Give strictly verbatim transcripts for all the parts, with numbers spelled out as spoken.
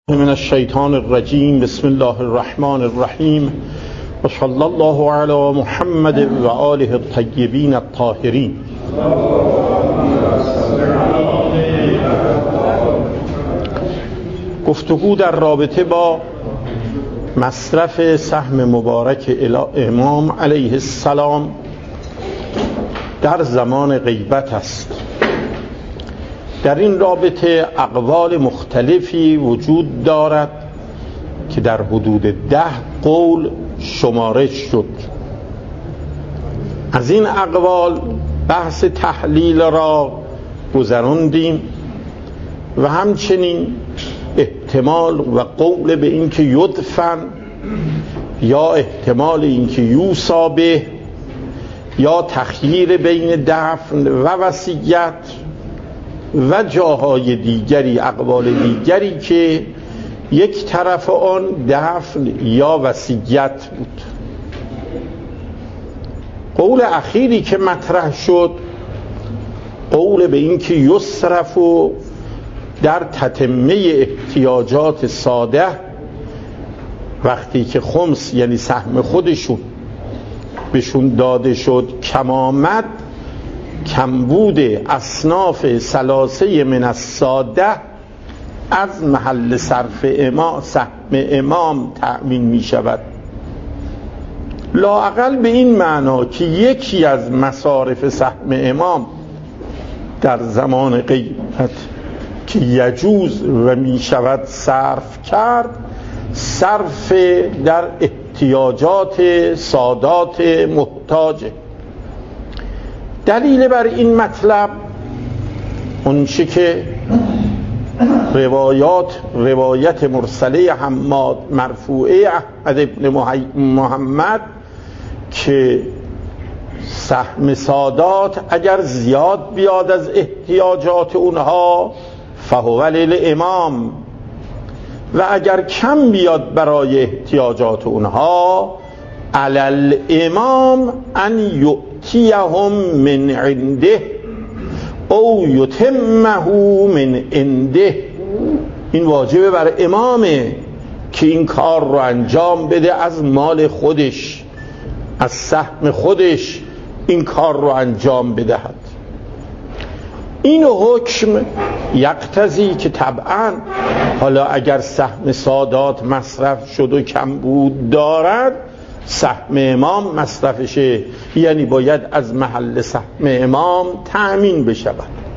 من الشیطان الرجیم. بسم الله الرحمن الرحیم و صلی الله علی محمد و آله الطیبین الطاهرین. گفتگو در رابطه با مصرف سهم مبارک امام علیه السلام در زمان غیبت است. در این رابطه اقوال مختلفی وجود دارد که در حدود ده قول شمارش شد. از این اقوال بحث تحلیل را گذراندیم و همچنین احتمال و قول به این که یدفن یا احتمال این که یوصا به یا تخییر بین دفن و وصیت و جاهای دیگری، اقوال دیگری که یک طرف آن دفن یا وصیت بود. قول اخیری که مطرح شد قول به این که یصرف و در تتمه احتیاجات ساده، وقتی که خمس یعنی سهم خودشون بهشون داده شد کم آمد، کمبود اصناف ثلاثه من الساده از محل صرف امام سهم امام تأمین می شود. لااقل به این معنا که یکی از مصارف سهم امام در زمان غیبت که یجوز و می شود صرف کرد، صرف در احتیاجات سادات محتاجه. دلیل بر این مطلب اونچه که روایات روایت مرسله حماد مرفوعه احمد ابن محمد که سهم سادات اگر زیاد بیاد از احتیاجات اونها فهو للامام و اگر کم بیاد برای احتیاجات اونها علی الامام ان یؤتیهم من عنده او یتمه من عنده. این واجبه بر امامه که این کار رو انجام بده، از مال خودش، از سهم خودش این کار رو انجام بدهد. این حکم یقتضی که طبعا حالا اگر سهم سادات مصرف شد و کم بود دارد، سهم امام مصرفشه، یعنی باید از محل سهم امام تأمین بشود.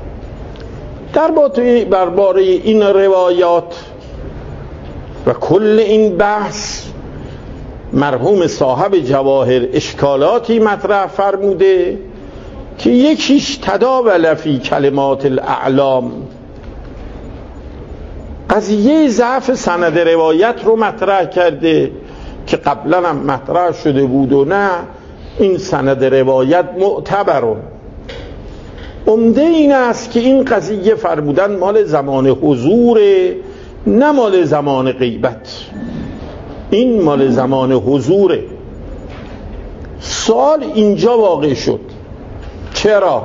در باره این روایات و کل این بحث مرحوم صاحب جواهر اشکالاتی مطرح فرموده که یکیش تداول فی کلمات الاعلام، قضیه ضعف سند روایت رو مطرح کرده که قبلا هم مطرح شده بود و نه این سند روایت معتبرون. عمده این است که این قضیه فرمودن مال زمان حضوره، نه مال زمان غیبت. این مال زمان حضوره. سوال اینجا واقع شد چرا؟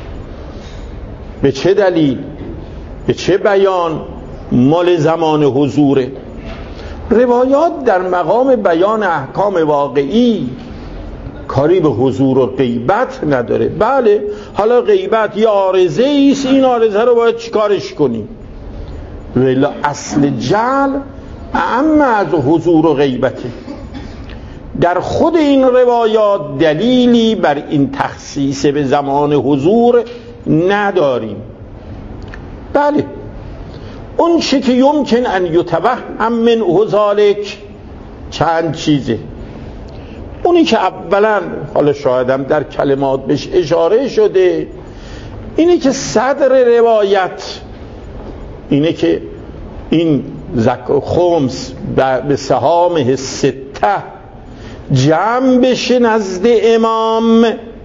به چه دلیل؟ به چه بیان مال زمان حضوره؟ روایات در مقام بیان احکام واقعی کاری به حضور و غیبت نداره. بله حالا غیبت یه عارضه ایست، این عارضه رو باید چیکارش کنیم؟ ولی اصل جعل اعم از حضور و غیبته. در خود این روایات دلیلی بر این تخصیص به زمان حضور نداریم. بله اون چی که یمکن ان یتوهم من ذالک چند چیزه. اونی که اولا حالا شایدم در کلمات بهش اشاره شده، اینی که صدر روایت اینه که این زک خمس به سهام سته جمع بشه نزد امام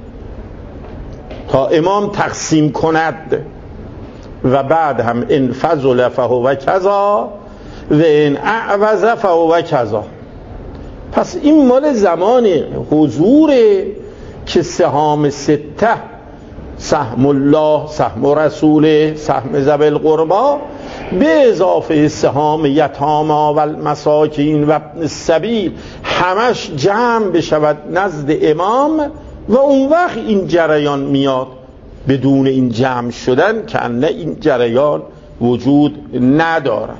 تا امام تقسیم کند و بعد هم ان فضل فهو کذا و ان اعوض فهو کذا. پس این مال زمان حضوره که سهام سته، سهم الله، سهم رسوله، سهم ذوی القربی به اضافه سهام یتاما و المساکین و ابن السبیل همش جمع بشود نزد امام و اون وقت این جریان میاد. بدون این جمع شدن که نه این جریان وجود ندارد.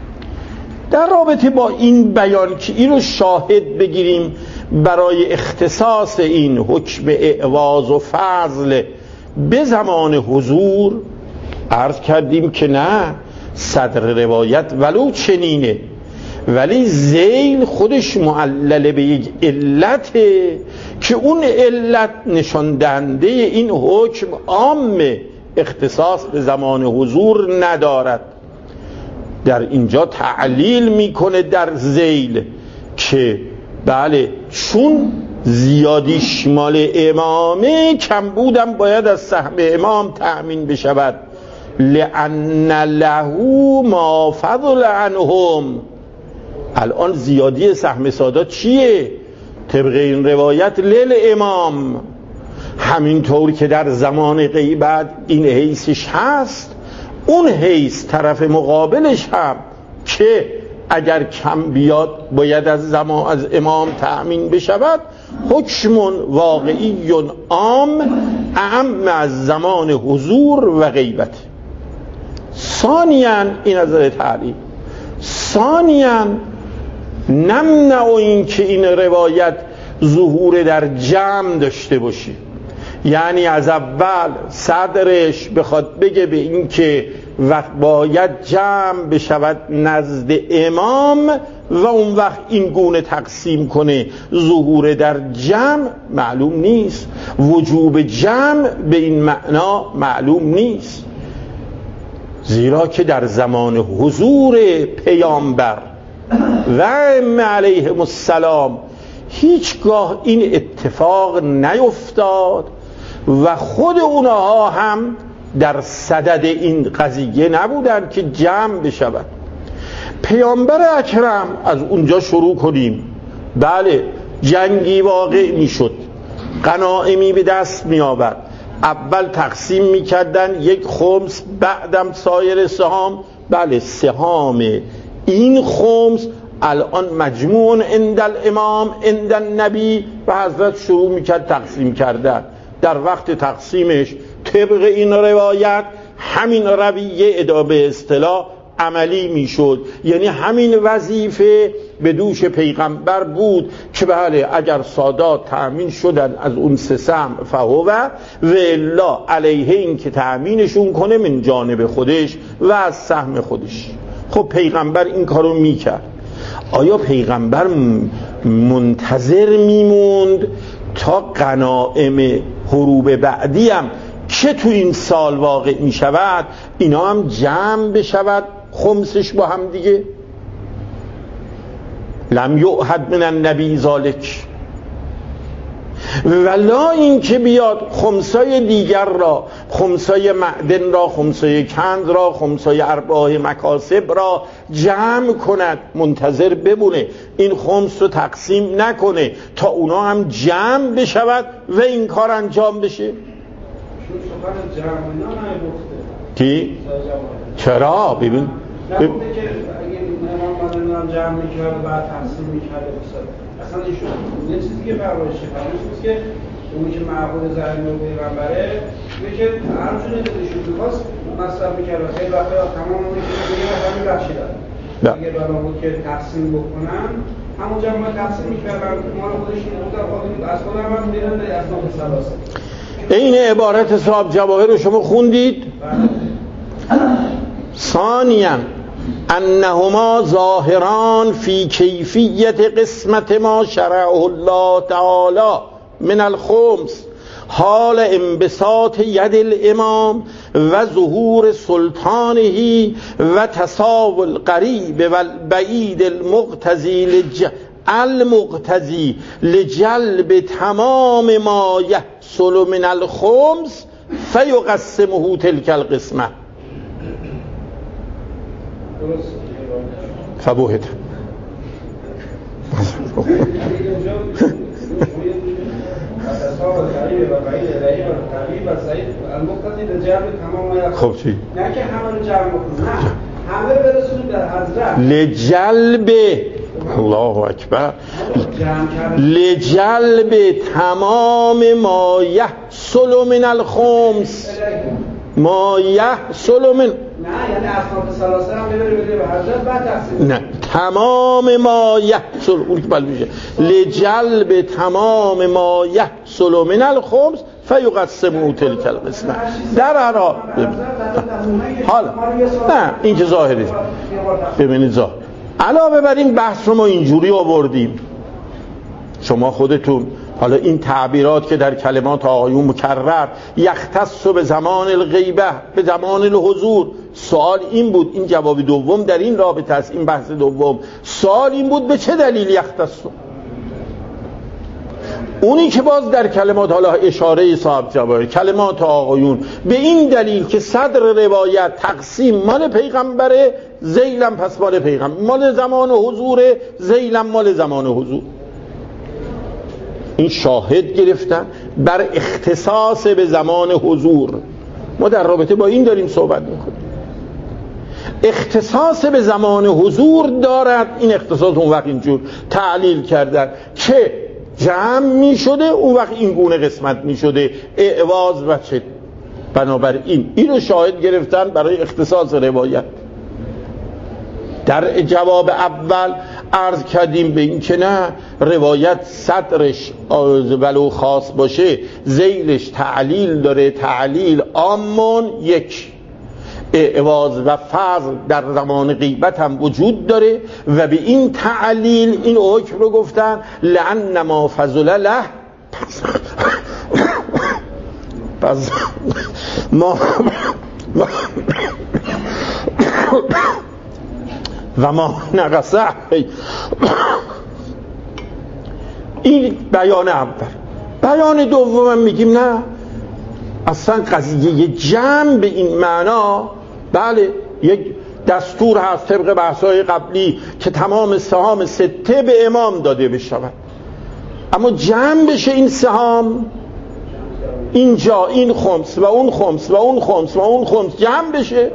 در رابطه با این بیان که این رو شاهد بگیریم برای اختصاص این حکم اعواز و فضل به زمان حضور، عرض کردیم که نه، صدر روایت ولو چنینه، ولی ذیل خودش معلل به یک علته که اون علت نشان دهنده این حکم عام اختصاص به زمان حضور ندارد. در اینجا تعلیل میکنه در ذیل که بله چون زیادیش مال امامه، کم بودم باید از سهم امام تأمین بشود، لأن له ما فضل عنهم. الان زیادی سهم سادات چیه؟ طبق این روایت لیل امام، همینطور که در زمان غیبت این حیثش هست، اون حیث طرف مقابلش هم که اگر کم بیاد باید از زمان از امام تأمین بشود، حکم واقعی عام اعم از زمان حضور و غیبت. ثانیاً این از تعلیل، ثانیاً نمنع این که این روایت ظهور در جمع داشته باشه، یعنی از اول صدرش بخواد بگه به این که وقت باید جمع بشود نزد امام و اون وقت این گونه تقسیم کنه ظهور در جمع معلوم نیست، وجوب جمع به این معنا معلوم نیست، زیرا که در زمان حضور پیامبر و ائمه علیهم السلام هیچگاه این اتفاق نیفتاد و خود اونها هم در صدد این قضیه نبودن که جمع بشود. پیامبر اکرم از اونجا شروع کنیم، بله جنگی واقع میشد، غنایمی به دست می آورد، اول تقسیم میکردن یک خمس، بعدم سایر سهام. بله سهام این خمس الان مجموع عند الامام عند النبی و حضرت شروع میکرد تقسیم کردن. در وقت تقسیمش طبق این روایت همین رویه ادا به اصطلاح عملی میشد، یعنی همین وظیفه به دوش پیغمبر بود که بله اگر سادات تأمین شدن از اون سه سهم فهو و الا علیه این که تأمینشون کنه من جانب خودش و از سهم خودش. خب پیغمبر این کارو میکرد. آیا پیغمبر منتظر میموند تا غنائم حروب بعدی هم که تو این سال واقع می شود اینا هم جمع بشود خمسش با هم دیگه؟ لم یعهد من النبی ذالک. ولا این که بیاد خمسای دیگر را، خمسای معدن را، خمسای کند را، خمسای ارباح مکاسب را جمع کند، منتظر بمونه این خمس رو تقسیم نکنه تا اونا هم جمع بشود و این کار انجام بشه؟ کی؟ چرا؟ ببین نبوده که اگه امام مدنم جمع میکرد و بعد تقسیم میکرد اصلا ایشون یه چیزی که فرمایش فرمایش که اونی که معبود زرمی و پیغمبره میگه که هر جوری دلشون می‌خواست مصرف میکرد و خیلی وقتا تمام اونی که میگه مثلا میبخشیدن اگه بنا بود که تقسیم بکنن همونجا ما تقسیم میکردن مال خودشون بودن خودشون از خودم هم میرن به اصناف سلاسه. این عبارت صاحب جواهر رو شما خوندید؟ ثانیاً انهما ظاهران فی کیفیت قسمت ما شرعه الله تعالی من الخمس حال انبساط ید الامام و ظهور سلطانه و تساوی القریب و البعید المقتضی لج... المقتضی لجلب تمام ما یحصل من الخمس فیقسمه تلک القسمه فبوهت. خب چی؟ نه که همه رو جمع بکنن، نه همه برسونیم در حضرت لجلب الله اکبر لجلب تمام ما یحصل من الخمس ما یحصل من نه یعنی اسناد ثلاثه هم ببری بده به حضرت بعد تقسیم نه تمام ما یحصل اون که بل میشه لجلب تمام ما یحصل من الخمس فیقسموا تلک القسمه در هر حال حالا نه این که ظاهری ببینید ظاهر علاوه بر این بحث رو ما اینجوری آوردیم شما خودتون حالا این تعبیرات که در کلمات آقایون مکرر یختص به زمان الغیبه به زمان الحضور سوال این بود این جواب دوم در این رابطه است این بحث دوم سوال این بود به چه دلیل یختص اونی که باز در کلمات حالا اشاره صاحب جواهر کلمات آقایون به این دلیل که صدر روایت تقسیم مال پیغمبره ذیلم پس مال پیغمبر مال زمان حضور ذیلم مال زمان حضور این شاهد گرفتن بر اختصاص به زمان حضور ما در رابطه با این داریم صحبت میکنیم اختصاص به زمان حضور دارد این اختصاص اون وقت اینجور تعلیل کردن که جمع می شده اون وقت این گونه قسمت می شده اعواز و چه بنابراین اینو شاهد گرفتن برای اختصاص روایت در جواب اول عرض کردیم به این که نه روایت صدرش ولو خاص باشه ذیلش تعلیل داره تعلیل عامون یک اعواز و فضل در زمان غیبت هم وجود داره و به این تعلیل این حکم رو گفتن لأن ما فضل له پس ما و ما نقصه این بیان اول بیان دوم میگیم نه اصلا قضیه جمع به این معنا بله یک دستور هست طبق بحث‌های قبلی که تمام سهام سته به امام داده بشود اما جمع بشه این سهام اینجا این خمس و اون خمس و اون خمس و اون خمس جمع بشه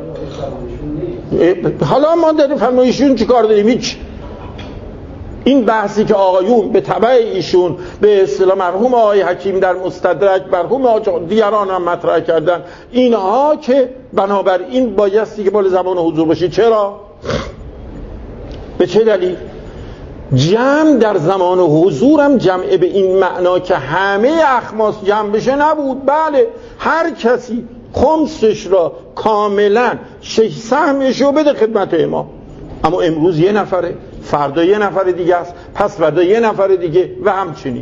حالا ما داریم فرمایشون چی کار داریم هیچ این بحثی که آقایون به تبع ایشون به اصطلاح مرحوم آقای حکیم در مستدرک مرحوم دیگران هم مطرح کردن اینها که بنابراین بایستی که مال زمان حضور باشه چرا؟ به چه دلیل؟ جمع در زمان حضور هم جمع به این معنا که همه اخماس جمع بشه نبود بله هر کسی خمسش را کاملا شش سهمش رو بده خدمت امام اما امروز یه نفره فردا یه نفر دیگه است پس فردا یه نفر دیگه و همچنین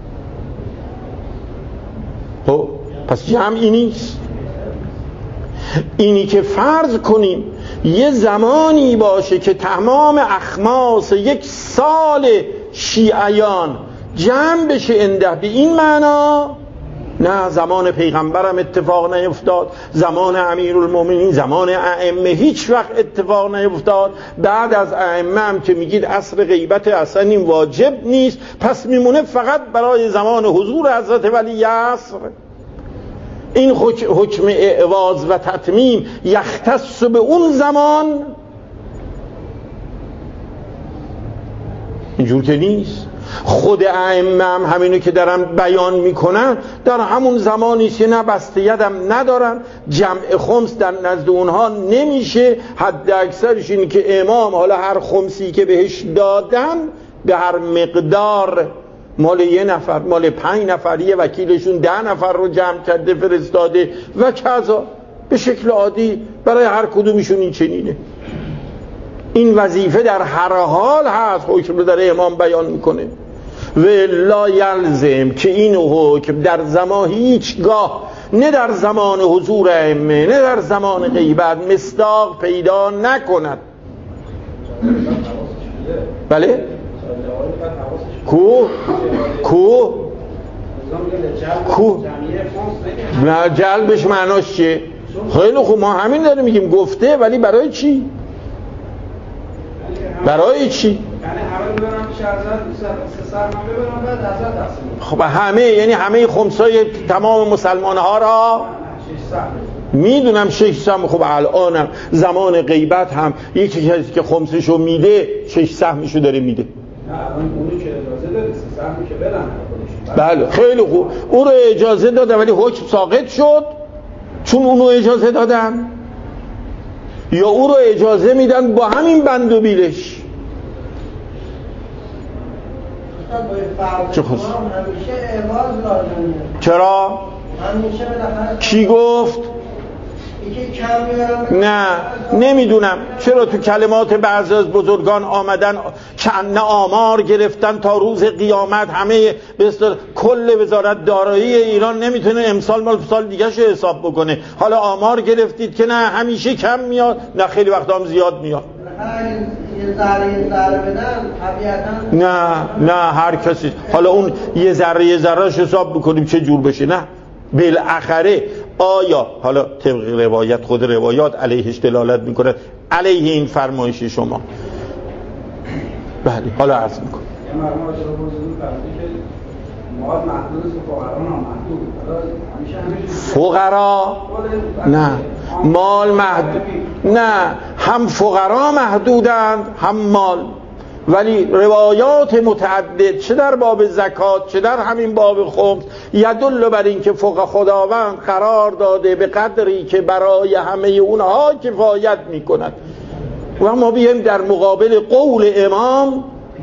خب پس جمعی نیست اینی که فرض کنیم یه زمانی باشه که تمام اخماس یک سال شیعیان جمع بشه انده به این معنا نه زمان پیغمبرم اتفاق نیفتاد زمان امیرالمومنین زمان ائمه هیچ وقت اتفاق نیفتاد بعد از ائمه هم که میگید عصر غیبت اصلا این واجب نیست پس میمونه فقط برای زمان حضور حضرت ولی عصر این حکم اعواز و تتمیم یختص به اون زمان اینجور که نیست خود ائمه هم همینو که دارن بیان میکنن در همون زمانی که نه بسته یدم ندارن جمع خمس در نزد اونها نمیشه حد اکثرش اینه که امام حالا هر خمسی که بهش دادن به هر مقدار مال یه نفر مال پنج نفر یه وکیلشون ده نفر رو جمع کرده فرستاده و کذا به شکل عادی برای هر کدومشون این چنینه این وظیفه در هر حال هست حکم رو در امام بیان میکنه و لا یلزم که این حکم در زمان هیچگاه نه در زمان حضور ائمه نه در زمان غیبت مصداق پیدا نکند بله کو کو کو نه جلبش معناش چیه خیلی خوب ما همین داریم میگیم گفته ولی برای چی برای چی خب همه یعنی همه خمسای تمام مسلمان ها را میدونم شش سهم. خب الانم زمان غیبت هم یکی کسی که خمسشو میده شش سهمشو داره میده. نه الان اونو که اجازه داره سه سهمی که بدن. بله خیلی خوب، اون رو اجازه داده ولی حکم ساقط شد چون اونو اجازه دادن، یا او رو اجازه میدن با همین بند و بیلش. چه خوش؟ چرا؟ کی گفت؟ نه نمیدونم چرا تو کلمات بعضی از بزرگان آمدن چند آمار گرفتن تا روز قیامت همه به اصطلاح کل وزارت دارایی ایران نمیتونه امسال مال سال دیگه شو حساب بکنه. حالا آمار گرفتید که نه همیشه کم میاد، نه خیلی وقتا هم زیاد میاد. نه نه هر کسی حالا اون یه ذره یه ذرهش حساب بکنیم چه جور بشه. نه بالاخره آیا حالا طبق روایت، خود روایات علیهش دلالت میکنه علیه این فرمایش شما. بله حالا عرض میکنم یه مرموم رو بزرگی فرمودی که مواد محدود است و فقرا نامحدود. فقرا نه مال محدود، نه هم فقرا محدودند هم مال. ولی روایات متعدد چه در باب زکات چه در همین باب خمس یدل بر این که فقه خداوند قرار داده به قدری که برای همه اونها کفایت میکند. و ما بیایم در مقابل قول امام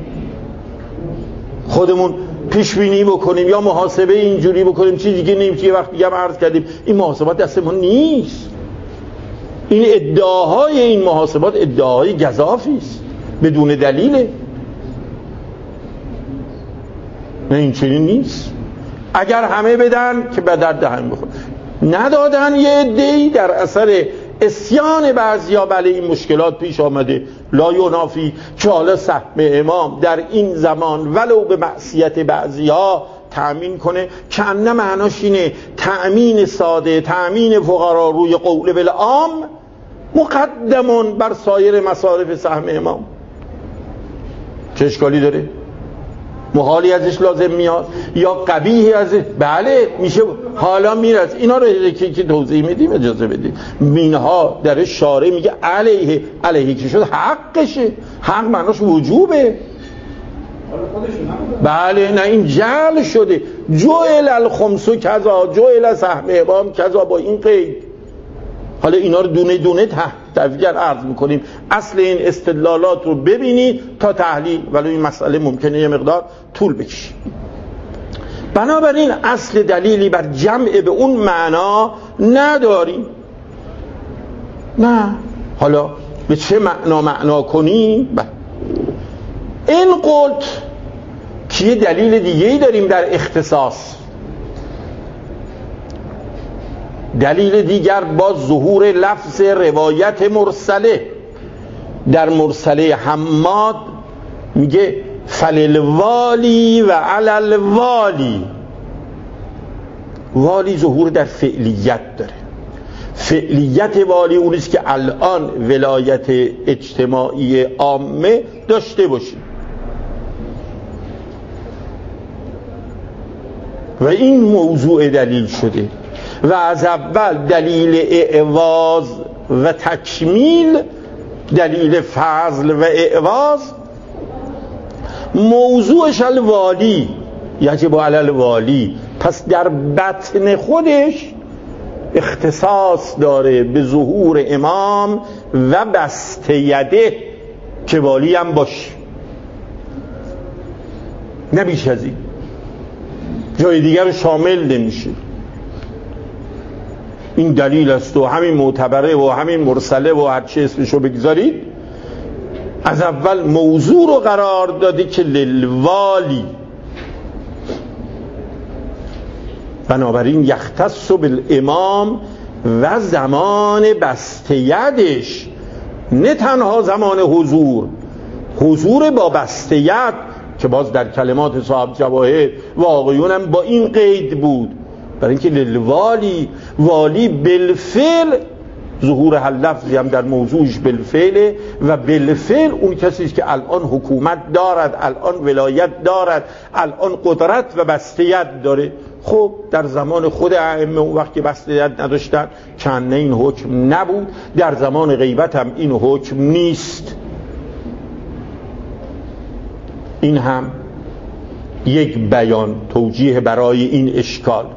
خودمون پیش بینی بکنیم یا محاسبه اینجوری بکنیم، چیزی که نیم که وقتی هم عرض کردیم این محاسبات دست ما نیست. این ادعاهای این محاسبات ادعاهای گزافی است بدون دلیله. نه این چنین نیست. اگر همه بدن که به درد هم بخور، ندادن یه عده‌ای در اثر اسیان بعضیا بله این مشکلات پیش آمده. لا ینافی که حالا سهم امام در این زمان ولو به معصیت بعضیا تأمین کنه که انه معناش اینه تأمین ساده، تأمین فقرا روی قول بالعام مقدمون بر سایر مصارف سهم امام. چه اشکالی داره؟ محالی ازش لازم میاد یا قبیحی ازش؟ بله میشه. حالا میرز اینا رو که که توضیح میدیم اجازه بدید. مینها در شارع میگه علیه علیه که شد حقشه. حق معناش وجوبه. بله نه این جعل شده. جعل الخمس کذا جعل سهم امام کذا با این قید. حالا اینا رو دونه دونه تفکر عرض میکنیم. اصل این استدلالات رو ببینید تا تحلیل، ولی این مسئله ممکنه یه مقدار طول بکشه. بنابراین اصل دلیلی بر جمع به اون معنا نداریم. نه حالا به چه معنا معنا کنیم؟ این قلت که یه دلیل دیگه‌ای داریم در اختصاص. دلیل دیگر با ظهور لفظ روایت مرسله. در مرسله حماد میگه فللوالی و علالوالی. والی ظهور در فعلیت داره. فعلیت والی اونیست که الان ولایت اجتماعی عامه داشته باشیم و این موضوع دلیل شده. و از اول دلیل اعواز و تکمیل، دلیل فضل و اعواز موضوعش الوالی یجب علی الوالی. پس در بطن خودش اختصاص داره به ظهور امام و بسته یده که والی هم باشه، نه بیش از این. جای دیگر شامل نمیشه. این دلیل است و همین معتبره و همین مرسله و هر چی اسمشو بگذارید. از اول موضوع رو قرار داده که للوالی. بنابراین یختص بالامام و زمان بسته یدش، نه تنها زمان حضور، حضور با بسته ید که باز در کلمات صاحب جواهر و آقایون هم با این قید بود. برای اینکه للوالی، والی بالفعل ظهور هر لفظی هم در موضوعش بالفعل و بالفعل اون کسی که الان حکومت دارد، الان ولایت دارد، الان قدرت و بسته‌یت داره. خب در زمان خود ائمه اون وقت که مصدریت نداشتن کنه این حکم نبود، در زمان غیبت هم این حکم نیست. این هم یک بیان توجیه برای این اشکال.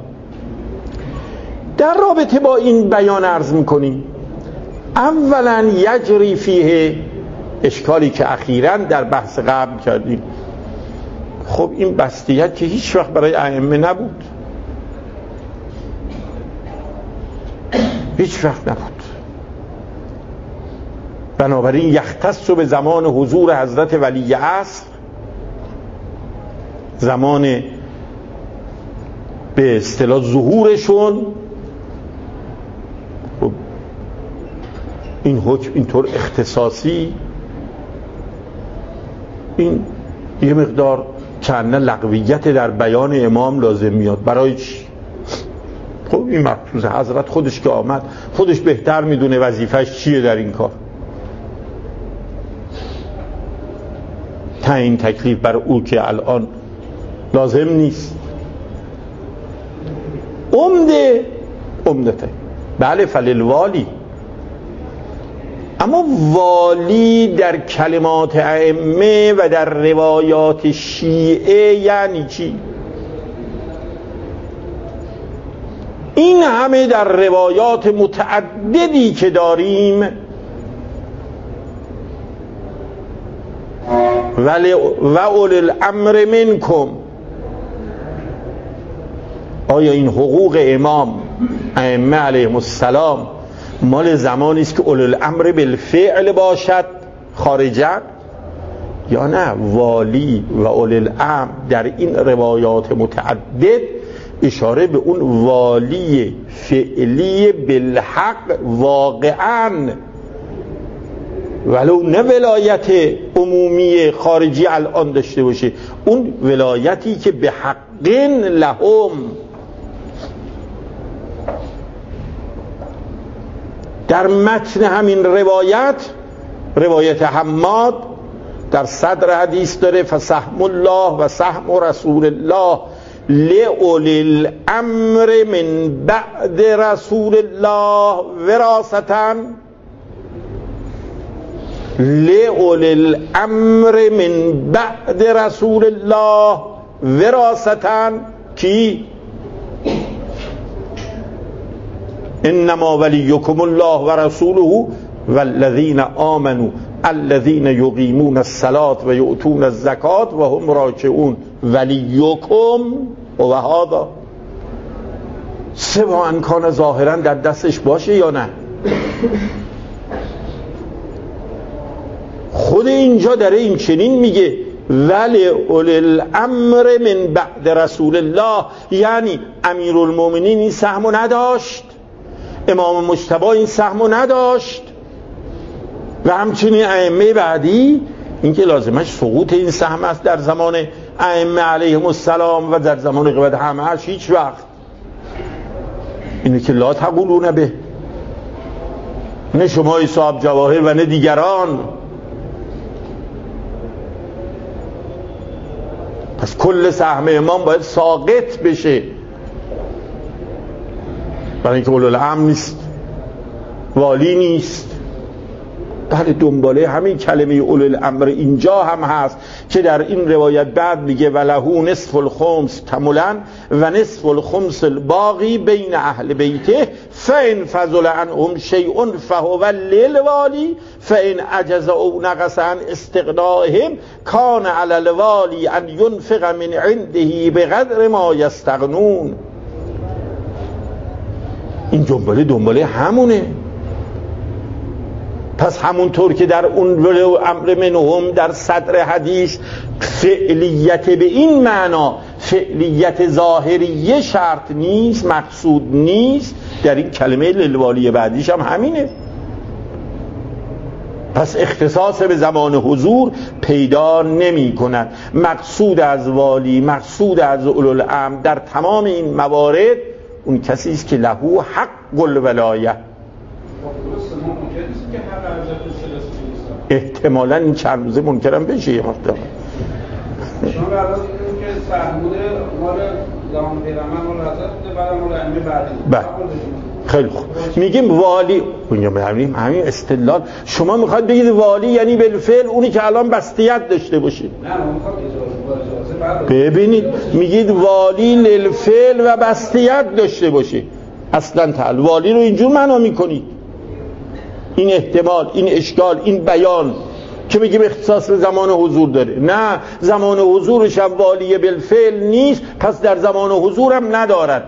در رابطه با این بیان عرض میکنیم اولا یجری فیه، اشکالی که اخیراً در بحث قبل کردیم، خب این بستیت که هیچ وقت برای ائمه نبود، هیچ وقت نبود. بنابراین یختص به زمان حضور حضرت ولی عصر، زمان به اصطلاح ظهورشون، خب این حکم اینطور اختصاصی، این یه مقدار کنه لغویت در بیان امام لازم میاد. برای چی؟ خب این مبسوط حضرت خودش که آمد خودش بهتر میدونه وظیفش چیه در این کار. تعیین تکلیف بر او که الان لازم نیست. عمده عمدته بله فللوالی، اما والی در کلمات ائمه و در روایات شیعه یعنی چی؟ این همه در روایات متعددی که داریم ولی و اول الامر منکم، آیا این حقوق امام ائمه علیهم السلام مال زمانی است که اول الامر بالفعل باشد خارجا، یا نه والی و اول الامر در این روایات متعدد اشاره به اون والی فعلی بالحق واقعا، ولو نه ولایت عمومی خارجی الان داشته باشه، اون ولایتی که به حق لهم. در متن همین روایت، روایت حماد در صدر حدیث داره فسهم الله و سهم رسول الله لأولی الامر من بعد رسول الله وراثة، لأولی الامر من بعد رسول الله وراثة کی؟ انما ولیکم الله و رسوله والذین آمنوا الذین یقیمون الصلاة و یؤتون الزکاة و هم راکعون ولیکم و هذا، سواء کان ظاهرا در دستش باشه یا نه. خود اینجا داره این چنین میگه ولی اولی الامر من بعد رسول الله، یعنی امیرالمومنین این سهمو نداشت، امام مجتبی این سهمو نداشت و همچنین ائمه بعدی، این که لازمش سقوط این سهم است در زمان ائمه علیهم السلام و در زمان غیبت همه‌اش هیچ وقت. اینه که لا تقولون به، نه شما صاحب جواهر و نه دیگران. پس کل سهم امام باید ساقط بشه، برای اینکه اولو الامر نیست، والی نیست. بله دنباله همین کلمه اولو الامر اینجا هم هست که در این روایت بعد میگه ولهو نصف الخمس کملا و نصف الخمس الباقی بین اهل بیته فان فضل عنهم شیء فهو للوالی فان عجز او نقص عن استغنائهم کان علی الوالی ان ينفق من عنده بقدر ما یستغنون. این جنباله دنباله همونه. پس همونطور که در اون امر منهم در صدر حدیث فعلیت به این معنا، فعلیت ظاهریه شرط نیست، مقصود نیست، در این کلمه للوالی بعدیش هم همینه. پس اختصاص به زمان حضور پیدا نمی کند. مقصود از والی، مقصود از اولوالامر در تمام این موارد اون کسی است که لهو حق الولایه. احتمالاً این چند روزه منکرم بشه یه مرتبه. شما قرار دیدیم که سهموده مال زمان پیغمبر مال حضرت بوده، بعد مال ائمه بعدی. بله خیلی خوب. میگیم والی، همین همین استدلال. شما میخواید بگید والی یعنی بالفعل اونی که الان بستیت داشته باشه. نه ما میخوام اجازه اجازه ببینید میگید والی للفعل و بستیت داشته باشه. اصلا تعال والی رو اینجور معنا میکنید. این احتمال، این اشکال، این بیان که میگیم اختصاص به زمان حضور داره. نه، زمان حضورش هم والی بالفعل نیست، پس در زمان حضور هم ندارد.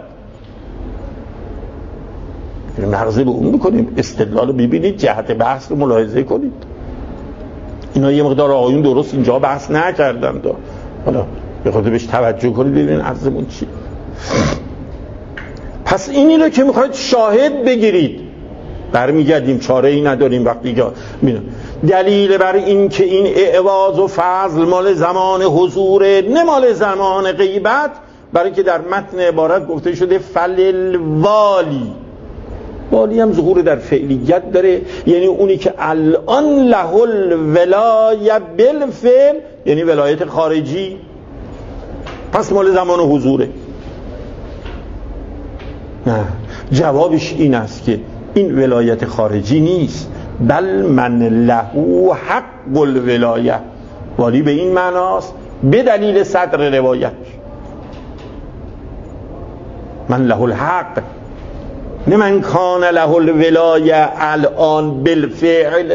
نقضی به اون بکنیم، استدلال رو ببینید، جهت بحث رو ملاحظه کنید. اینا یه مقدار آقایون درست اینجا بحث نکردن دا. حالا بخواید بهش توجه کنید ببینید عرضمون چی. پس اینی رو که میخواید شاهد بگیرید، برمیگردیم چاره ای نداریم. وقتی که دلیل بر این که این اعواز و فضل مال زمان حضوره نه مال زمان غیبت، برای که در متن عبارت گفته شده فلل والی. والی هم ظهور در فعلیت داره، یعنی اونی که الان له الولایه بالفعل، یعنی ولایت خارجی، پس مال زمان حضوره. نه، جوابش این است که این ولایت خارجی نیست، بل من له حق الولایه. والی به این معناست به دلیل صدر روایت من له الحق، نه من کان له الولایه الان بالفعل.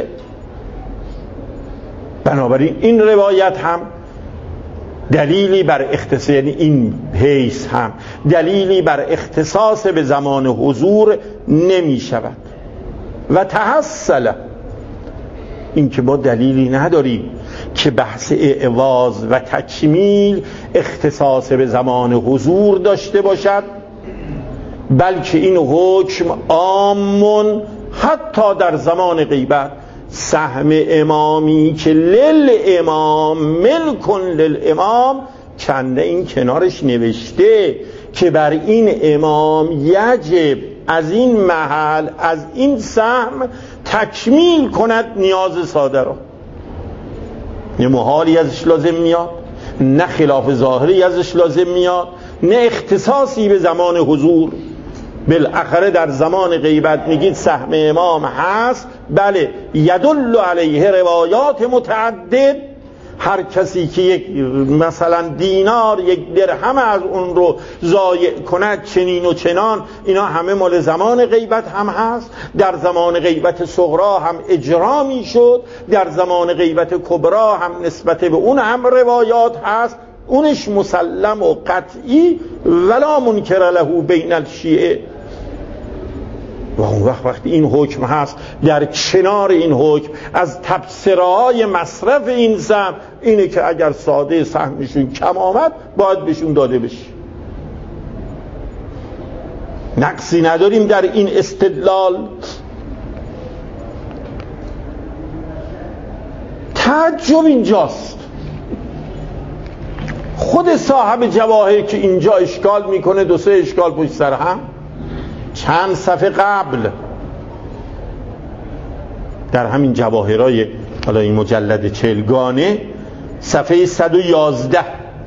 بنابراین این روایت هم دلیلی بر اختصاص، یعنی این حیث هم دلیلی بر اختصاص به زمان حضور نمی شود. و تحصل این که ما دلیلی نداریم که بحث اعواز و تکمیل اختصاص به زمان حضور داشته باشد، بلکه این حکم عامون حتی در زمان غیبت. سهم امامی که لل امام ملکن لل امام، چنده این کنارش نوشته که بر این امام یجب از این محل از این سهم تکمیل کند نیاز ساده را. نه محالی ازش لازم میاد، نه خلاف ظاهری ازش لازم میاد، نه اختصاصی به زمان حضور. بالاخره در زمان غیبت میگید سهم امام هست، بله، یدل علیه روایات متعدد. هر کسی که یک مثلا دینار یک درهم از اون رو ضایع کند چنین و چنان، اینا همه مال زمان غیبت هم هست. در زمان غیبت صغرا هم اجرا میشد، در زمان غیبت کبرا هم نسبت به اون هم روایات هست. اونش مسلم و قطعی ولا منکر له بین الشیعه. و اون وقت وقتی این حکم هست، در کنار این حکم از تبصره‌های مصرف این سهم اینه که اگر ساده سهمشون کم آمد باید بهشون داده بشه. نقصی نداریم در این استدلال. تعجب اینجاست، خود صاحب جواهر که اینجا اشکال میکنه، دو سه اشکال پشت سر هم، چند صفحه قبل در همین جواهرای حالا این مجلد چلگانه صفحه صد و یازده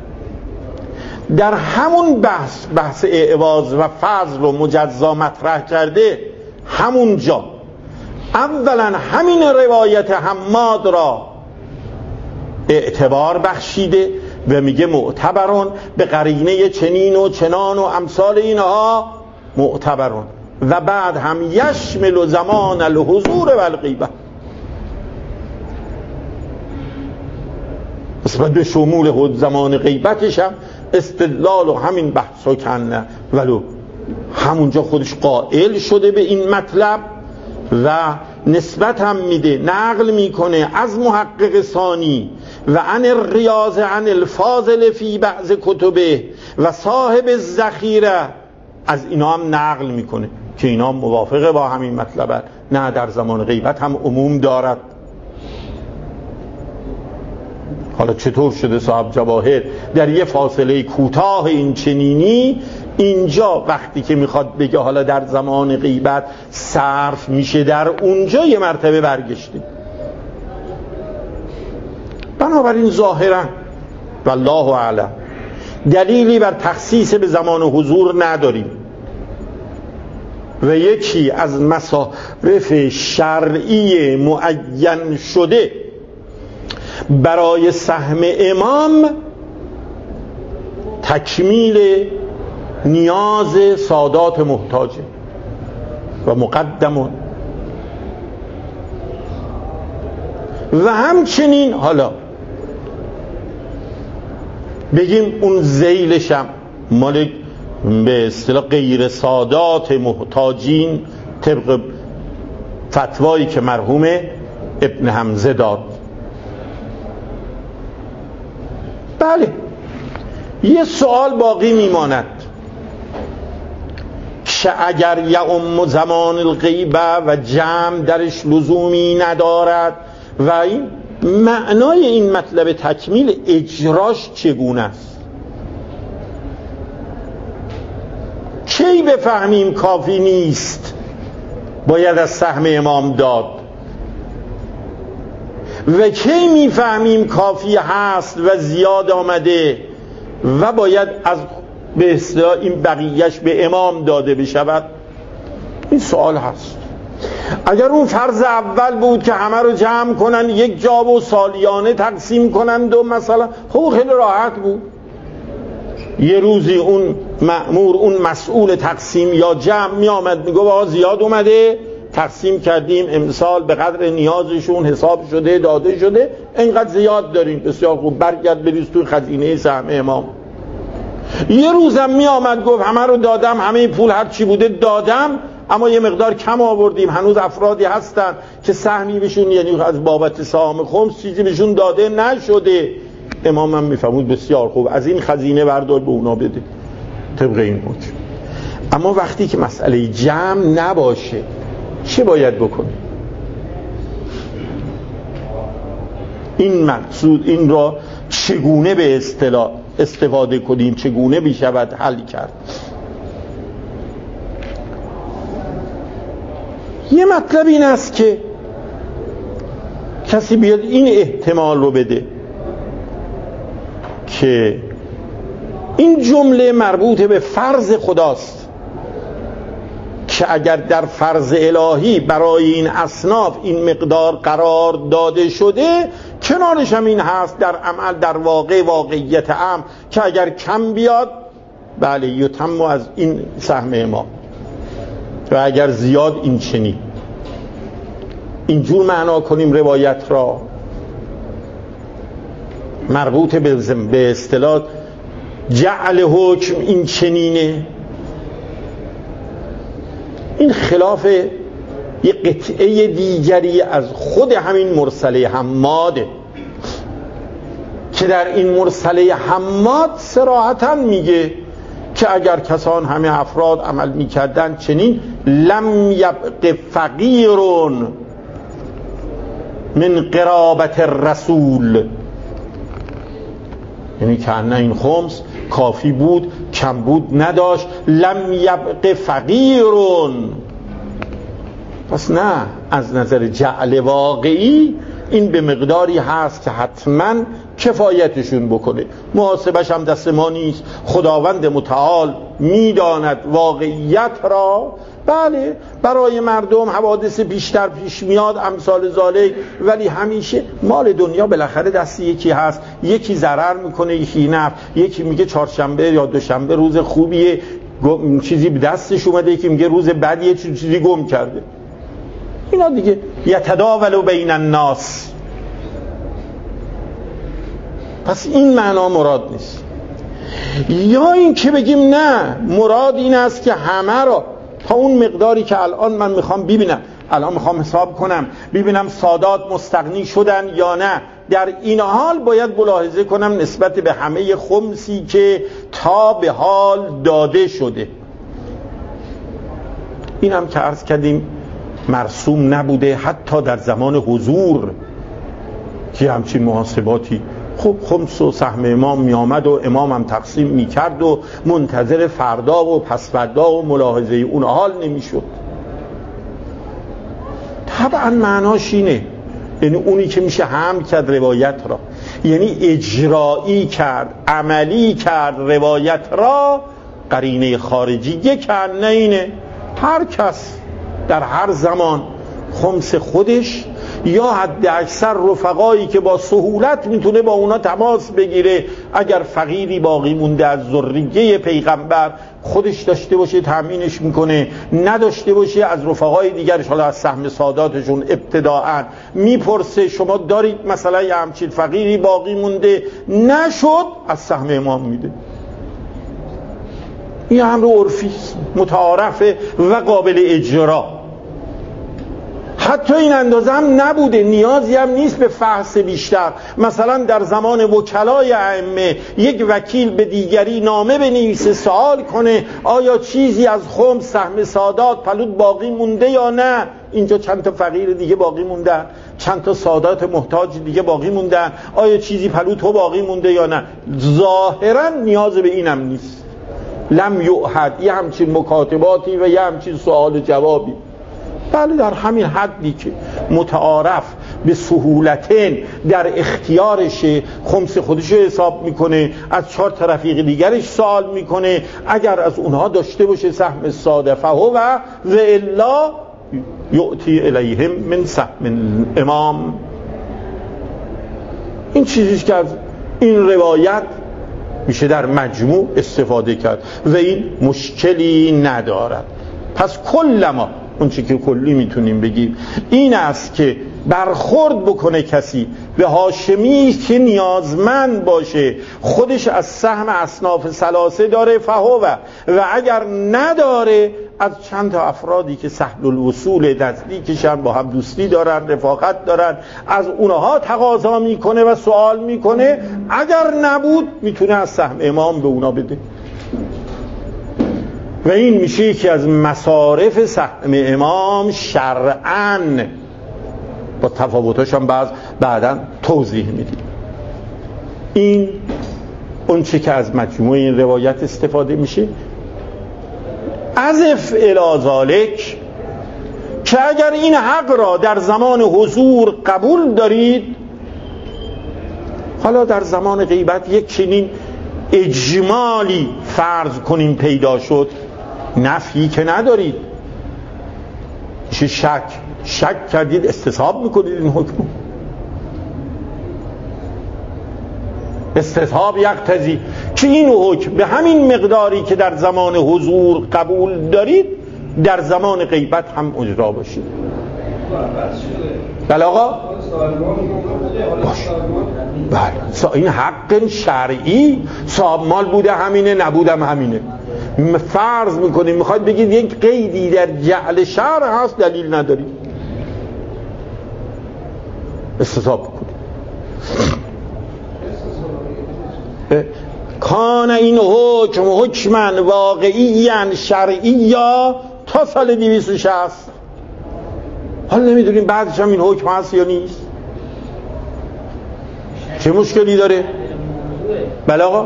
در همون بحث بحث اعواز و فضل و مجزا مطرح کرده. همونجا اولا همین روایت حماد را اعتبار بخشیده و میگه معتبرون به قرینه چنین و چنان و امثال اینها معتبرون، و بعد هم یشمل زمان الحضور و الغیبه، نسبت به شمول زمان غیبتش هم استدلال و همین بحث و کنه، ولو همونجا خودش قائل شده به این مطلب و نسبت هم میده، نقل میکنه از محقق ثانی و عن الریاض عن الفاضل فی بعض کتبه و صاحب الذخیره، از اینا هم نقل میکنه که اینا موافقه با همین مطلب. نه، در زمان غیبت هم عموم دارد. حالا چطور شده صاحب جواهر در یه فاصله کوتاه این چنینی اینجا وقتی که میخواد بگه حالا در زمان غیبت صرف میشه، در اونجا یه مرتبه برگشته. بنابراین ظاهرا والله اعلم دلیلی بر تخصیص به زمان حضور نداریم و یکی از مصارف شرعی معین شده برای سهم امام تکمیل نیاز سادات محتاجه و مقدمون و همچنین حالا بگیم اون ذیلشم مال به اصطلاح غیر سادات محتاجین طبق فتوایی که مرحوم ابن حمزه داد. بله یه سوال باقی میماند که اگر یعم زمان الغیبه و جمع درش لزومی ندارد و این معنای این مطلب تکمیل اجراش چگونه است؟ کی بفهمیم کافی نیست باید از سهم امام داد و کی میفهمیم کافی هست و زیاد آمده و باید از به اصطلاح این بقیهش به امام داده بشود؟ این سوال هست. اگر اون فرض اول بود که همه رو جمع کنن یک جا و سالیانه تقسیم کنند و مثلا خب خیلی راحت بود، یه روزی اون مأمور اون مسئول تقسیم یا جمع می آمد می گفت آقا زیاد اومده تقسیم کردیم امسال به قدر نیازشون حساب شده داده شده اینقدر زیاد داریم، بسیار خوب برگرد بریز توی خزینه سهم امام. یه روزم می آمد گفت همه رو دادم، همه پول هر چی بوده دادم، اما یه مقدار کم آوردیم، هنوز افرادی هستن که سهمی بهشون یعنی از بابت سهام خمس چیزی بهشون داده نشده. امام هم میفهمود بسیار خوب از این خزینه بردار به اونا بده طبق این حکم. اما وقتی که مسئله جمع نباشه چه باید بکنه؟ این مقصود این را چگونه به اصطلاح استفاده کنیم، چگونه بشود حل کرد؟ یه مطلب این است که کسی بیاد این احتمال رو بده که این جمله مربوط به فرض خداست که اگر در فرض الهی برای این اصناف این مقدار قرار داده شده، کنارش هم این هست در عمل در واقع واقعیت امر که اگر کم بیاد بله یتم از این سهم ما و اگر زیاد این چنین. اینجور معنا کنیم روایت را مربوط به اصطلاح جعل حکم این چنینه. این خلاف یه قطعه دیگری از خود همین مرسله حماده که در این مرسله حماد صراحتاً میگه که اگر کسان همه افراد عمل میکردن چنین لم یبق فقیرون من قرابت الرسول، یعنی که نه این خمس کافی بود کم بود نداشت، لم یبق فقیرون. پس نه از نظر جعل واقعی این به مقداری هست که حتما کفایتشون بکنه. محاسبش هم دست ما نیست، خداوند متعال میداند واقعیت را. بله برای مردم حوادث بیشتر پیش میاد امثال ذالک، ولی همیشه مال دنیا بالاخره دست یکی هست، یکی ضرر میکنه یکی نفع، یکی میگه چهارشنبه یا دوشنبه روز خوبیه چیزی به دستش اومده، یکی میگه روز بدیه چیزی گم کرده. اینا دیگه یتداول بین الناس. پس این معنا مراد نیست. یا این که بگیم نه مراد این است که همه را تا اون مقداری که الان من میخوام ببینم، الان میخوام حساب کنم ببینم سادات مستغنی شدن یا نه، در این حال باید ملاحظه کنم نسبت به همه خمسی که تا به حال داده شده. این هم که عرض کردیم مرسوم نبوده حتی در زمان حضور که همچین محاسباتی. خب خمس و سهم امام می آمد و امام هم تقسیم می کرد و منتظر فردا و پس فردا و ملاحظه اون حال نمی شد. طبعا معناش اینه یعنی اونی که میشه حمل کرد روایت را، یعنی اجرایی کرد، عملی کرد روایت را. قرینه خارجی یک نه اینه هر کس در هر زمان خمس خودش یا حد اکثر رفقایی که با سهولت میتونه با اونا تماس بگیره، اگر فقیری باقی مونده از ذریه پیغمبر خودش داشته باشه تامینش میکنه، نداشته باشه از رفقای دیگرش، حالا از سهم ساداتشون ابتداءً میپرسه شما دارید مثلا یه همچین فقیری باقی مونده، نشد از سهم امام میده. این امر عرفی متعارفه و قابل اجرا. حتی این اندازه هم نبوده، نیازی هم نیست به فحص بیشتر. مثلا در زمان وکلای ائمه یک وکیل به دیگری نامه بنویسه، سوال کنه آیا چیزی از خمس سهم سادات پلوت باقی مونده یا نه، اینجا چند تا فقیر دیگه باقی موندن، چند تا سادات محتاج دیگه باقی موندن، آیا چیزی پلوت ها باقی مونده یا نه. ظاهرا نیاز به اینم نیست. لم یعهد، یه همچین مکاتباتی و یه همچین سوال جوابی، بله در همین حدی که متعارف به سهولتین در اختیارشه، خمس خودش حساب میکنه، از چهار تا رفیق دیگرش سوال میکنه، اگر از اونها داشته باشه سهم صادفه و و الا یعطی الیهم من سهم امام. این چیزیش که از این روایت میشه در مجموع استفاده کرد و این مشکلی ندارد. پس کل ما اون چی که کلی میتونیم بگیم این است که برخورد بکنه کسی به هاشمی که نیازمند باشه، خودش از سهم اصناف ثلاثه داره فهو، و اگر نداره از چند تا افرادی که سهل الوصول نزدیکشن، با هم دوستی دارن، رفاقت دارن، از اونها تقاضا میکنه و سوال میکنه، اگر نبود میتونه از سهم امام به اونا بده. و این میشه یکی از مصارف سهم امام شرعاً، با تفاوتاش هم بعض بعداً توضیح میدیم. این اون چه که از مجموعه این روایت استفاده میشه. اضف الی ذالک که اگر این حق را در زمان حضور قبول دارید، حالا در زمان غیبت یک چنین اجمالی فرض کنیم پیدا شد، نفی که ندارید، میشه شک شک کردید استصحاب میکنید این حکم. استصحاب یقتضی که این حکم به همین مقداری که در زمان حضور قبول دارید در زمان غیبت هم اجرا باشید. بله آقا؟ باش. بله این حق شرعی، صاحب مال بوده همینه، نبودم همینه. فرض میکنیم میخواید بگید یک قیدی در جعل شرع هست، دلیل ندارید، استصحاب بکنید. کان این حکم حکمن واقعی شرعی یا تا سال دویست و شصت. حالا نمیدونیم بعدش هم این حکم هست یا نیست، چه مشکلی داره؟ بله آقا؟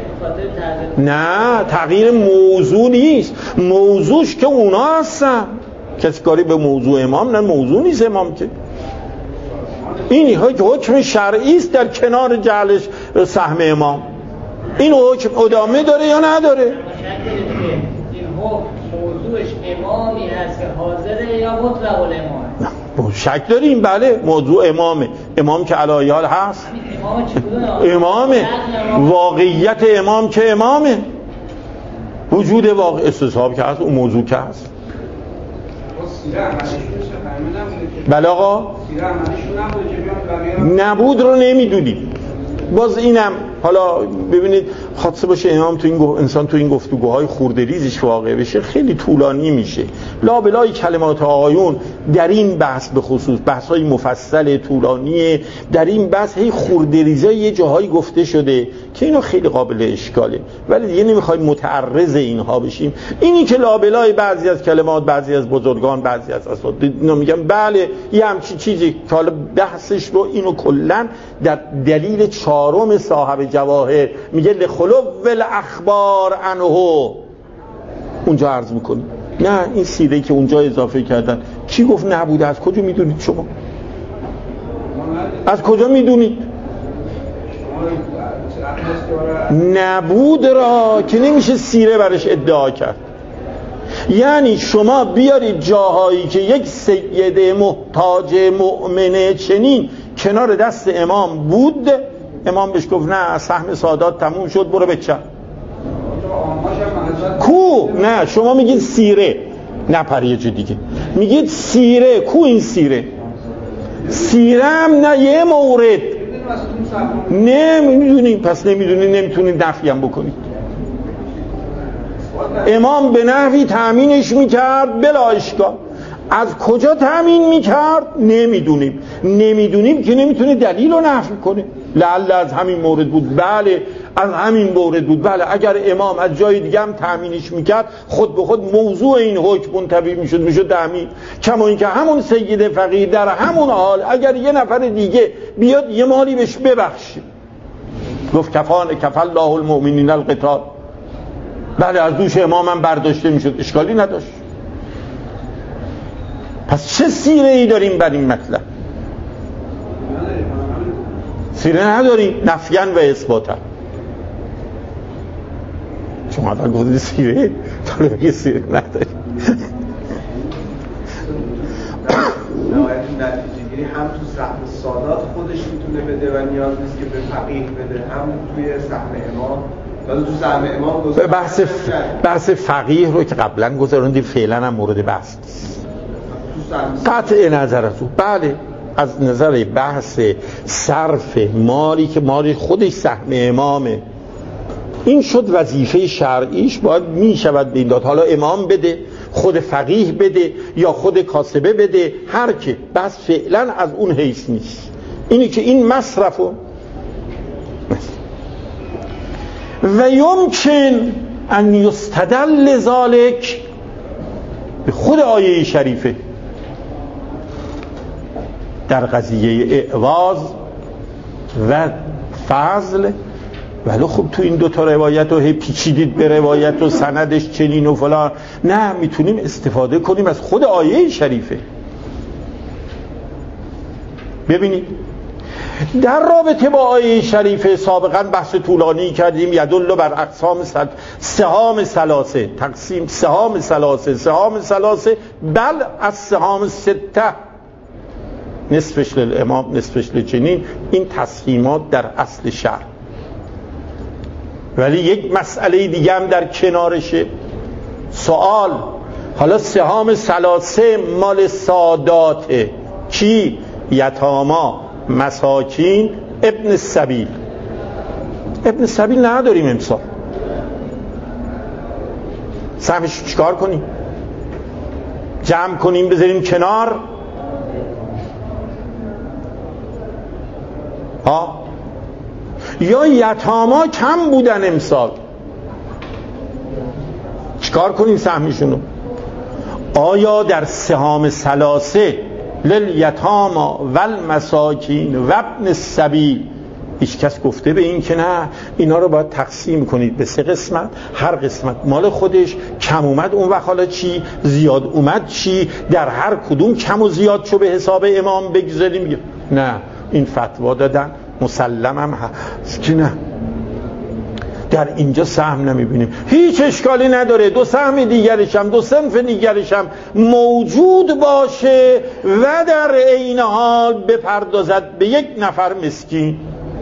نه تغییر موضوع نیست، موضوعش که اونا هستن، کسی کاری به موضوع امام نه، موضوع نیست امام که. این حکم شرعی است در کنار جعلش سهم امام. این حکم ادامه داره یا نداره؟ این حکم موضوعش امامی هست که حاضره یا مطلق الامام؟ شک داریم. بله موضوع امامه، امام که علی حال هست، امام چی بوده؟ امامه، واقعیت امام که امامه، وجود واقع استصحاب که هست، اون موضوع که هست. بله آقا؟ نبود رو نمیدونیم. باز اینم حالا ببینید خاصه باشه امام تو این گفت انسان تو این گفتگوهای خورده ریزش واقع بشه خیلی طولانی میشه. لابلای کلمات آقایون در این بحث به خصوص بحث‌های مفصل طولانیه، در این بحث هی خورده ریزای یه جاهایی گفته شده که اینا خیلی قابل اشکاله، ولی دیگه نمیخوایم متعرض اینها بشیم. اینی که لابلای بعضی از کلمات بعضی از بزرگان بعضی از اساتید اینا میگن بله یه همچین چیزی که حالا بحثش رو اینو کلا در دلیل چهارم صاحب جواهر میگه لخلو الاخبار عنه اونجا عرض میکنی. نه این سیره که اونجا اضافه کردن کی گفت نبوده؟ از کجا میدونید شما؟ از کجا میدونید؟ نبود را که نمیشه سیره برش ادعا کرد. یعنی شما بیارید جاهایی که یک سید محتاج مؤمنه چنین کنار دست امام بود، امام بهش گفت نه سهم سادات تموم شد برو بچه کو. نه شما میگید سیره، نه پر یه چه دیگه میگید سیره. کو این سیره؟ سیره هم نه یه مورد نمیدونیم، پس نمیدونید نمیتونید نفی هم بکنید. امام به نحوی تأمینش میکرد بلا اشکال. از کجا تأمین میکرد نمیدونیم. نمیدونیم که نمیتونه دلیل رو نفی کنه. لعل از همین مورد بود، بله از همین مورد بود، بله اگر امام از جای دیگه هم تأمینش میکرد خود به خود موضوع این حکم منطبق میشد میشد تأمین. کما اینکه همون سید فقیه در همون حال اگر یه نفر دیگه بیاد یه مالی بهش ببخشه، گفت کفان کف الله المؤمنین القتال، بله از دوش امام هم برداشته میشد، اشکالی نداشت. پس چه سیره ای داریم بر این مطلب؟ سیره نداریم، نفیان و اثباتن. شما اول گفتید سیره، تا بگید سیره نداریم. نهایت نتیجه گیری هم تو سهم سادات خودش میتونه بده و نیاز نیست که به فقیه بده، هم توی سهم امام. تو سهم امام گذار بحث ف... بحث فقیه رو که قبلا گذاروندیم، فعلا هم مورد بحث نیست. قطع نظرتون بله از نظر بحث صرف مالی که مالی خودش سهم امامه، این شد وظیفه شرعیش، باید میشود به این داد. حالا امام بده، خود فقیه بده، یا خود کاسبه بده، هر که، بس فعلا از اون حیث نیست. اینی که این مصرفو و یمکن ان یستدل ذالک به خود آیه شریفه در قضیه اعواز و فضل. ولی خب تو این دوتا روایت رو هی پیچیدید به روایت و سندش چنین و فلان، نه میتونیم استفاده کنیم از خود آیه شریفه. ببینید در رابطه با آیه شریفه سابقا بحث طولانی کردیم، یدل بر اقسام سل... سهام ثلاثه، تقسیم سهام ثلاثه، سهام ثلاثه بل از سهام سته، نصفش للامام نصفش لچنین، این تسهیمات در اصل شرع. ولی یک مسئله دیگه هم در کنارشه. سوال، حالا سهام ثلاثه مال ساداته، کی؟ یتاما، مساکین، ابن السبیل. ابن السبیل نداریم امسال، سهمش چیکار کنیم؟ جمع کنیم بذاریم کنار؟ ها؟ یا یتاما کم بودن امسال، چیکار کنیم سهمشونو؟ آیا در سهام ثلاثه للیتاما والمساکین و ابن السبیل هیچ کس گفته به این که نه اینا رو باید تقسیم کنید به سه قسمت، هر قسمت مال خودش، کم اومد اون وقت حالا چی، زیاد اومد چی، در هر کدوم کم و زیاد شو به حساب امام بگذاریم؟ نه، این فتوا دادن، مسلم هم هست که نه، در اینجا سهم نمیبینیم. هیچ اشکالی نداره دو سهم دیگرش هم، دو صنف دیگرش هم موجود باشه و در عین حال بپردازد به یک نفر مسکین،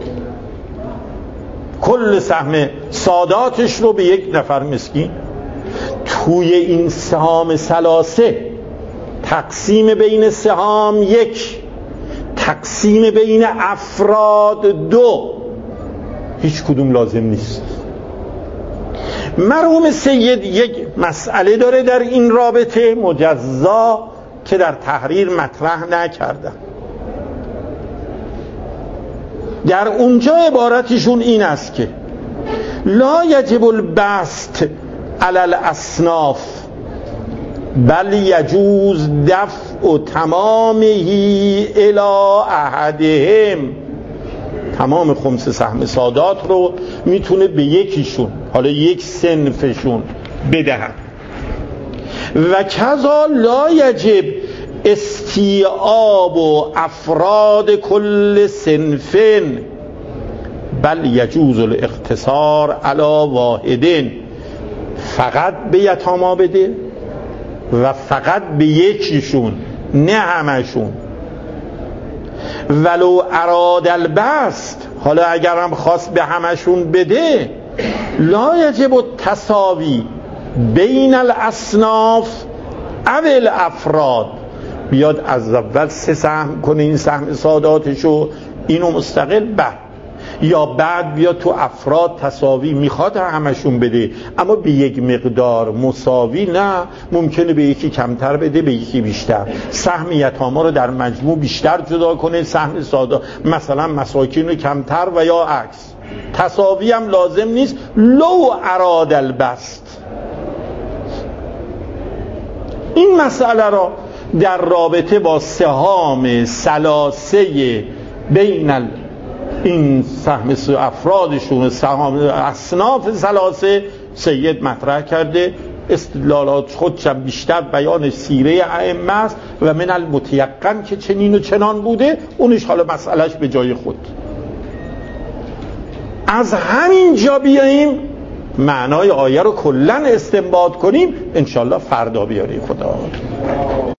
کل سهم ساداتش رو به یک نفر مسکین. توی این سهام ثلاثه تقسیم بین سهام یک، تقسیم بین افراد دو، هیچ کدوم لازم نیست. مرحوم سید یک مسئله داره در این رابطه مجزا که در تحریر مطرح نکردن. در اونجا عبارتشون این است که لا یجب البسط علی الاصناف بل یجوز دفع تمامه الی احدهم. تمام خمس سهم سادات رو میتونه به یکیشون، حالا یک صنفشون بدهد. و کذا لا یجب استیعاب و افراد کل صنفین، بل یجوز الاقتصار علی واحدین، فقط به یتاما بده و فقط به یکیشون، نه همشون. ولو اراد البسط، حالا اگرم خواست به همشون بده، لا یجب التساوی بین الاصناف او الافراد، بیاد از اول سه سهم کنه، این سهم ساداتشو اینو مستقل، بعد یا بعد بیاد تو افراد تساوی، میخواد همشون بده اما به یک مقدار مساوی، نه ممکنه به یکی کمتر بده به یکی بیشتر، سهم یتاما رو در مجموع بیشتر جدا کنه، سهم سادا مثلا مساکین رو کمتر و یا عکس. تساوی هم لازم نیست لو اراد البسط. این مسئله را در رابطه با سهام ثلاثه بین ال این سهم افرادشون، سهام اصناف ثلاثه، سید مطرح کرده. استدلالات خودشم بیشتر بیان سیره ائمه است و من المتیقن که چنین و چنان بوده، اونش حالا مسئلهش به جای خود. از همین جا بیاییم معنای آیه رو کلن استنباط کنیم، انشالله فردا بیاری خدا.